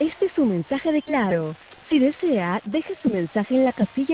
Este es un mensaje de Claro. Si desea, deje su mensaje en la casilla